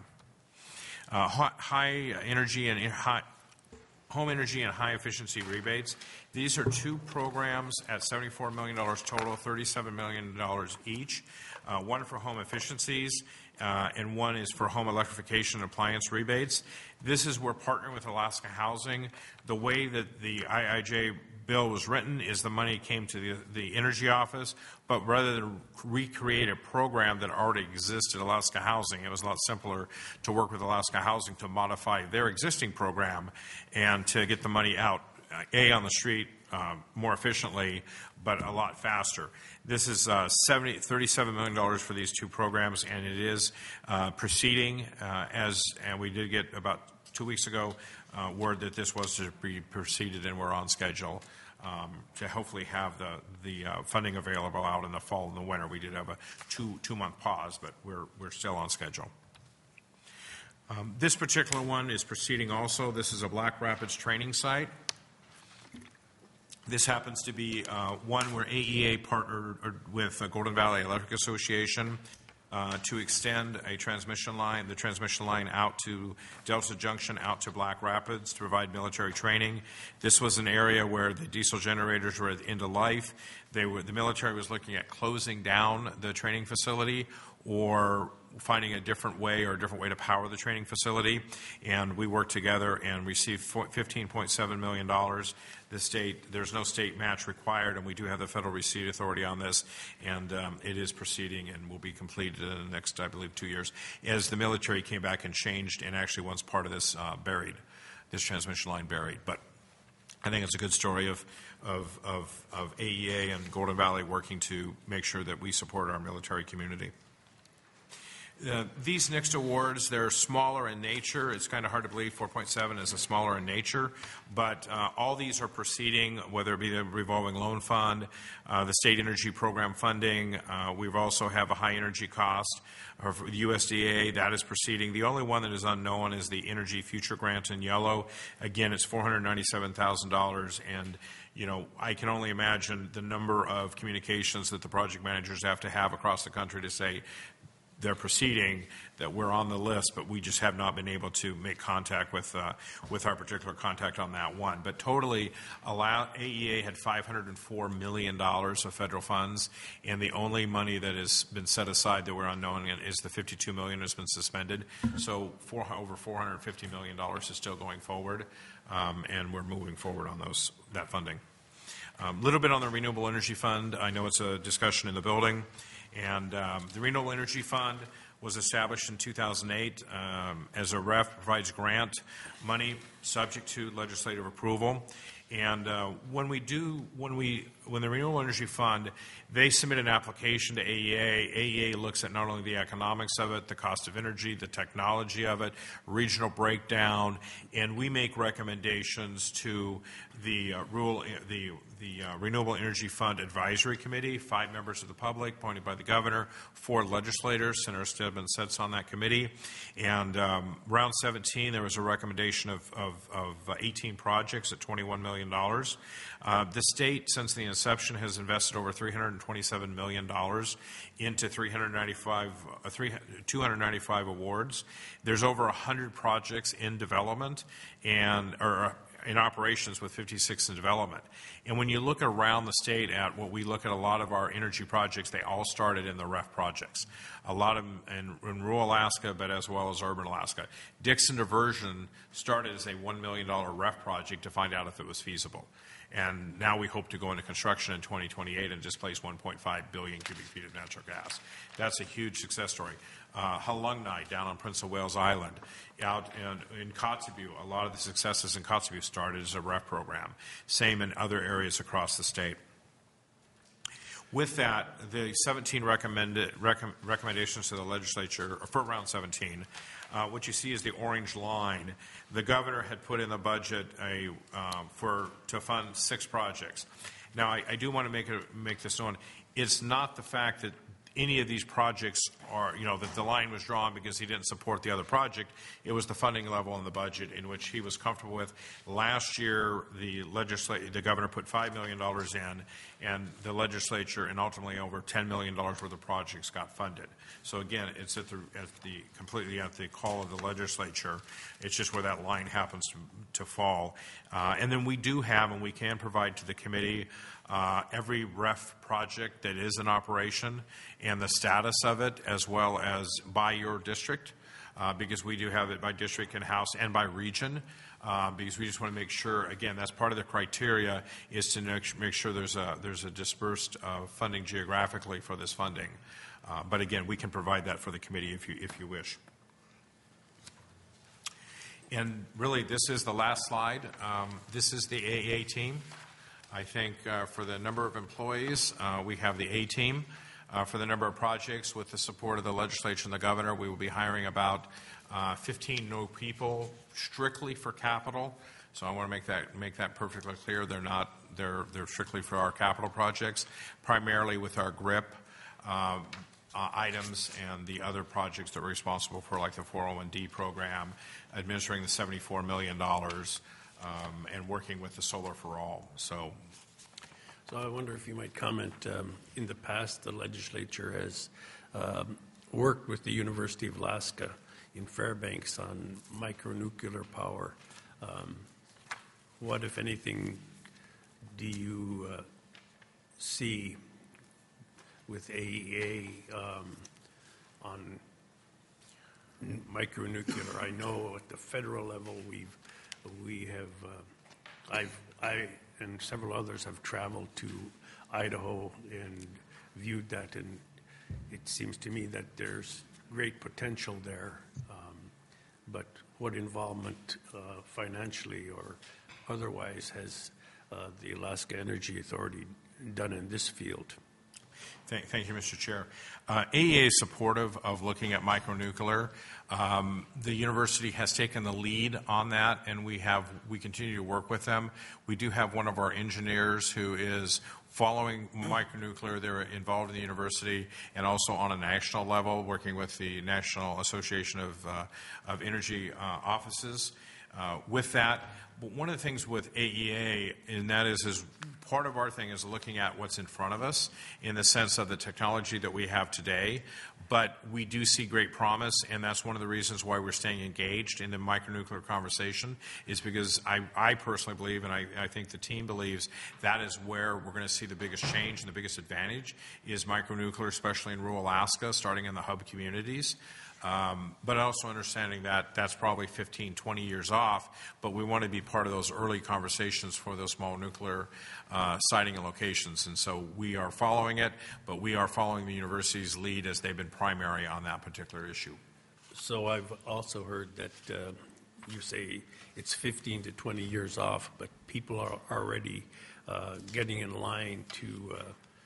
High energy and home energy and high efficiency rebates. These are two programs at $74 million total, $37 million each. One for home efficiencies, and one is for home electrification and appliance rebates. This is where partnering with Alaska Housing. The way that the IIJ bill was written is the money came to the Energy Office, but rather than recreate a program that already existed at Alaska Housing, it was a lot simpler to work with Alaska Housing to modify their existing program and to get the money out, on the street more efficiently, but a lot faster. This is $37 million for these two programs, and it is proceeding and we did get about 2 weeks ago word that this was to be proceeded, and we're on schedule to hopefully have the funding available out in the fall and the winter. We did have a two-month pause, but we're still on schedule. This particular one is proceeding also. This is a Black Rapids training site. This happens to be one where AEA partnered with Golden Valley Electric Association to extend a transmission line, the transmission line out to Delta Junction, out to Black Rapids to provide military training. This was an area where the diesel generators were at the end of life. The military was looking at closing down the training facility or finding a different way to power the training facility, and we worked together and received $15.7 million. There's no state match required, and we do have the Federal Receipt Authority on this, and it is proceeding and will be completed in the next, I believe, 2 years, as the military came back and changed and actually wants part of this buried, this transmission line buried. But I think it's a good story of AEA and Golden Valley working to make sure that we support our military community. These next awards, they're smaller in nature. It's kind of hard to believe 4.7 is a smaller in nature, but all these are proceeding, whether it be the revolving loan fund, the state energy program funding. We also have a high energy cost for the USDA. That is proceeding. The only one that is unknown is the Energy Future Grant in yellow. Again, it's $497,000, and I can only imagine the number of communications that the project managers have to have across the country to say, they're proceeding, that we're on the list, but we just have not been able to make contact with our particular contact on that one. But totally, AEA had $504 million of federal funds, and the only money that has been set aside that we're unknowing is the $52 million has been suspended. So over $450 million is still going forward, and we're moving forward on that funding. A little bit on the Renewable Energy Fund. I know it's a discussion in the building. And the Renewable Energy Fund was established in 2008 as a REF, provides grant money subject to legislative approval. And when the Renewable Energy Fund, they submit an application to AEA. AEA looks at not only the economics of it, the cost of energy, the technology of it, regional breakdown, and we make recommendations to the Renewable Energy Fund Advisory Committee, 5 members of the public appointed by the governor, 4 legislators. Senator Stedman sits on that committee. And round 17, there was a recommendation of 18 projects at $21 million. The state, since the inception, has invested over $327 million into 295 awards. There's over 100 projects in development or in operations, with 56 in development. And when you look around the state at what we look at, a lot of our energy projects, they all started in the REF projects. A lot of them in rural Alaska, but as well as urban Alaska. Dixon Diversion started as a $1 million REF project to find out if it was feasible. And now we hope to go into construction in 2028 and displace 1.5 billion cubic feet of natural gas. That's a huge success story. Halungnai down on Prince of Wales Island. Out in Kotzebue, a lot of the successes in Kotzebue started as a REF program. Same in other areas across the state. With that, the 17 recommendations to the legislature for round 17, what you see is the orange line. The governor had put in the budget to fund 6 projects. Now, I do want to make this known. It's not the fact that any of these projects are, that the line was drawn because he didn't support the other project. It was the funding level in the budget in which he was comfortable with. Last year, the governor put $5 million in, and the legislature, and ultimately over $10 million worth of projects got funded. So again, it's completely at the call of the legislature. It's just where that line happens to fall. And then we do have, and we can provide to the committee, every REF project that is in operation and the status of it, as well as by your district, because we do have it by district and house and by region, because we just want to make sure, again, that's part of the criteria, is to make sure there's a dispersed funding geographically for this funding. But again, we can provide that for the committee if you wish. And really, this is the last slide. This is the AEA team. I think for the number of employees, we have the A team. For the number of projects, with the support of the legislature and the governor, we will be hiring about 15 new people strictly for capital. So I want to make that perfectly clear. They're strictly for our capital projects, primarily with our GRIP items and the other projects that we're responsible for, like the 401D program, administering the $74 million. And working with the Solar for All. So I wonder if you might comment. In the past, the legislature has worked with the University of Alaska in Fairbanks on micronuclear power. What, if anything, do you see with AEA on micronuclear? I know at the federal level we have, I and several others have traveled to Idaho and viewed that, and it seems to me that there's great potential there. But what involvement financially or otherwise has the Alaska Energy Authority done in this field? Thank you, Mr. Chair. AEA is supportive of looking at micronuclear. The university has taken the lead on that, and we continue to work with them. We do have one of our engineers who is following micronuclear. They're involved in the university and also on a national level, working with the National Association of Energy Offices. With that, But one of the things with AEA, and that is part of our thing is looking at what's in front of us in the sense of the technology that we have today. But we do see great promise, and that's one of the reasons why we're staying engaged in the micronuclear conversation, is because I personally believe, and I think the team believes, that is where we're going to see the biggest change and the biggest advantage is micronuclear, especially in rural Alaska, starting in the hub communities. But also understanding that that's probably 15, 20 years off, but we want to be part of those early conversations for those small nuclear siting and locations. And so we are following it, but we are following the university's lead as they've been primary on that particular issue. So I've also heard that you say it's 15 to 20 years off, but people are already getting in line to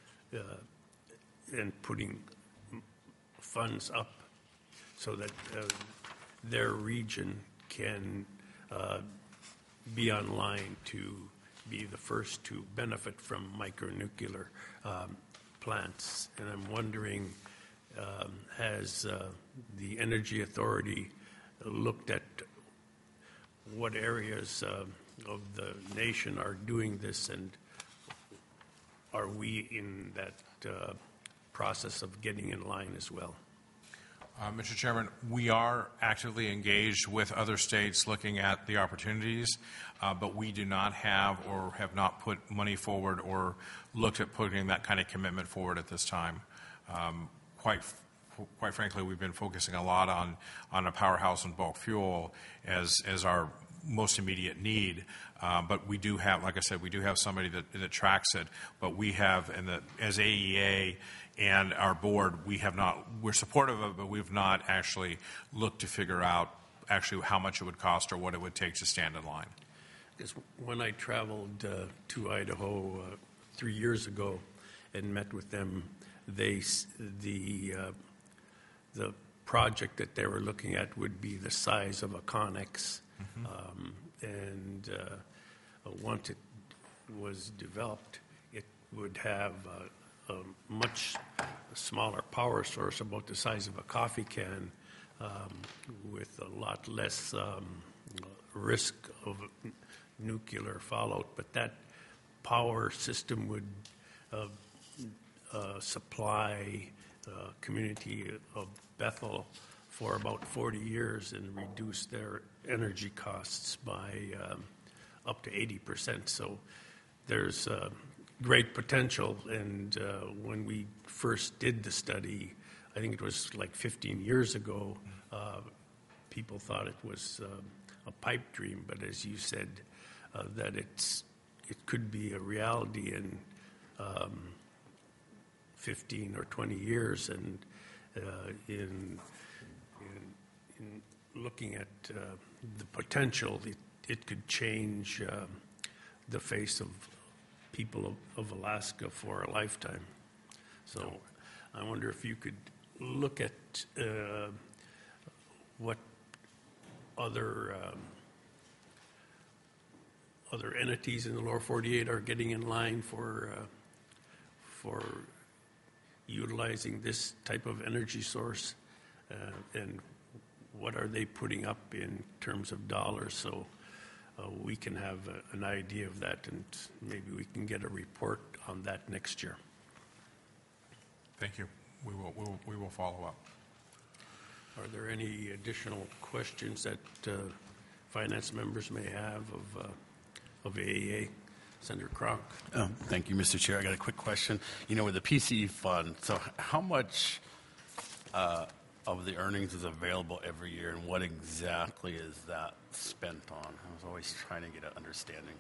and putting funds up so that their region can be online to be the first to benefit from micronuclear plants. And I'm wondering, has the Energy Authority looked at what areas of the nation are doing this, and are we in that process of getting in line as well? Mr. Chairman, we are actively engaged with other states looking at the opportunities, but we do not have or have not put money forward or looked at putting that kind of commitment forward at this time. Quite frankly, we've been focusing a lot on a powerhouse and bulk fuel as our most immediate need. But we do have, like I said, we do have somebody that tracks it, but we have, as AEA and our board, we're supportive of it, but we've not actually looked to figure out actually how much it would cost or what it would take to stand in line. Because when I traveled to Idaho 3 years ago and met with them, the project that they were looking at would be the size of a Connex. And once it was developed, it would have a much smaller power source, about the size of a coffee can, with a lot less risk of nuclear fallout. But that power system would supply community of Bethel for about 40 years and reduce their energy costs by up to 80%. So there's great potential. And when we first did the study, I think it was like 15 years ago, people thought it was a pipe dream. But as you said, that it could be a reality in 15 or 20 years. And in looking at the potential, it could change the face of people of Alaska for a lifetime. So I wonder if you could look at what other entities in the lower 48 are getting in line for utilizing this type of energy source, and what are they putting up in terms of dollars, so we can have an idea of that, and maybe we can get a report on that next year. Thank you. We will follow up. Are there any additional questions that finance members may have of AEA? Senator Kronk. Thank you, Mr. Chair. I got a quick question. With the PCE fund, so how much of the earnings is available every year, and what exactly is that spent on? I was always trying to get an understanding.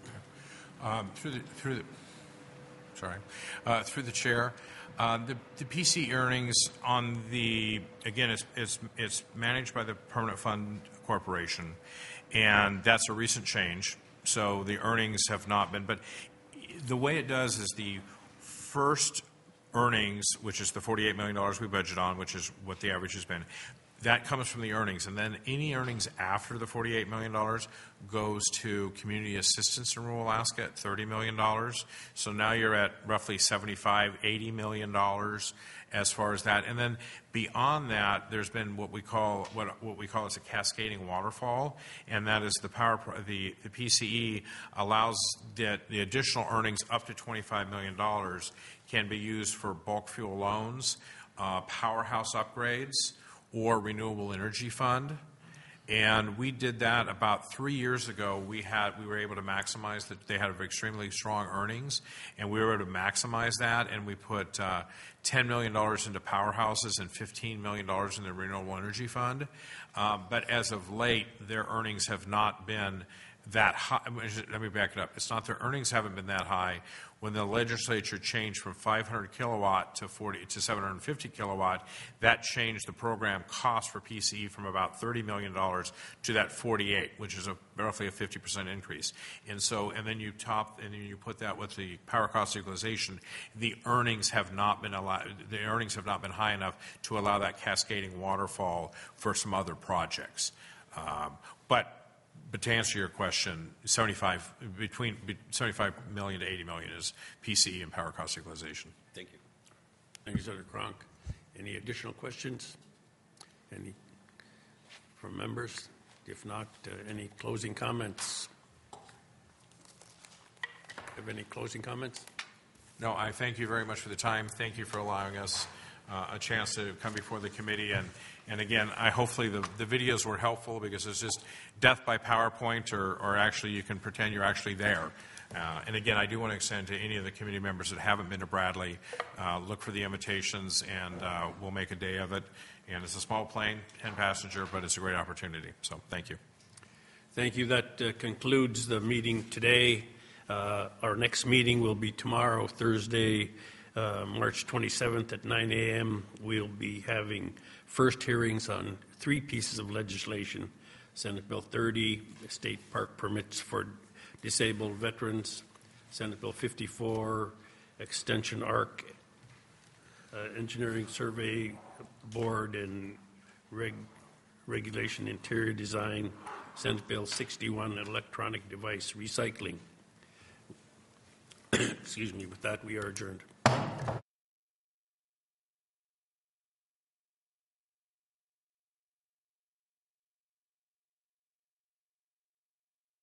Through the chair, the PC earnings on again, it's managed by the Permanent Fund Corporation, and that's a recent change. So the earnings have not been, but the way it does is the first earnings, which is the $48 million we budget on, which is what the average has been, That comes from the earnings, and then any earnings after the $48 million goes to community assistance in rural Alaska at $30 million. So now you're at roughly $80 million as far as that. And then beyond that, there's been what we call as a cascading waterfall, and that is the PCE allows that the additional earnings up to $25 million can be used for bulk fuel loans, powerhouse upgrades, or renewable energy fund. And we did that about 3 years ago. We were able to maximize that. They had extremely strong earnings, and we were able to maximize that. And we put $10 million into powerhouses and $15 million in the renewable energy fund. But as of late, their earnings have not been that high. Let me back it up. It's not their earnings haven't been that high. When the legislature changed from 500 kilowatt to 750 kilowatt, that changed the program cost for PCE from about $30 million to that 48, which is roughly a 50% increase. And then you put that with the power cost equalization, the earnings have not been high enough to allow that cascading waterfall for some other projects. But to answer your question, 75 million to 80 million is PCE and power cost equalization. Thank you. Thank you, Senator Cronk. Any additional questions? Any from members? If not, any closing comments? Have any closing comments? No, I thank you very much for the time. Thank you for allowing us a chance to come before the committee. And again, hopefully the videos were helpful, because it's just death by PowerPoint, or actually you can pretend you're actually there. And again, I do want to extend to any of the committee members that haven't been to Bradley, look for the invitations, and we'll make a day of it. And it's a small plane, 10-passenger, but it's a great opportunity. So thank you. Thank you. That concludes the meeting today. Our next meeting will be tomorrow, Thursday, March 27th at 9 a.m. We'll be having first hearings on 3 pieces of legislation: Senate Bill 30, state park permits for disabled veterans; Senate Bill 54, extension ARC, engineering survey board and regulation interior design; Senate Bill 61, electronic device recycling. Excuse me. With that, we are adjourned.